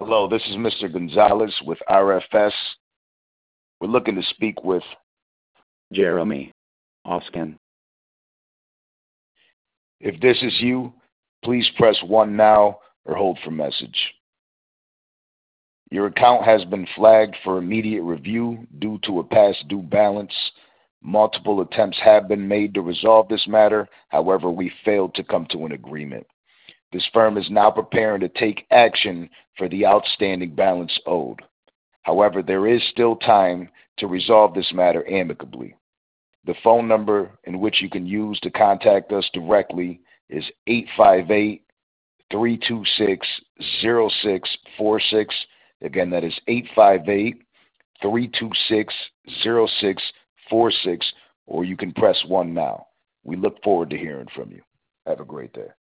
Hello, this is Mr. Gonzalez with RFS. We're looking to speak with. Jeremy Oskin. If this is you, please press 1 now or hold for message. Your account has been flagged for immediate review due to a past due balance. Multiple attempts have been made to resolve this matter. However, we failed to come to an agreement. This firm is now preparing to take action for the outstanding balance owed. However, there is still time to resolve this matter amicably. The phone number in which you can use to contact us directly is 858-326-0646. Again, that is 858-326-0646, or you can press 1 now. We look forward to hearing from you. Have a great day.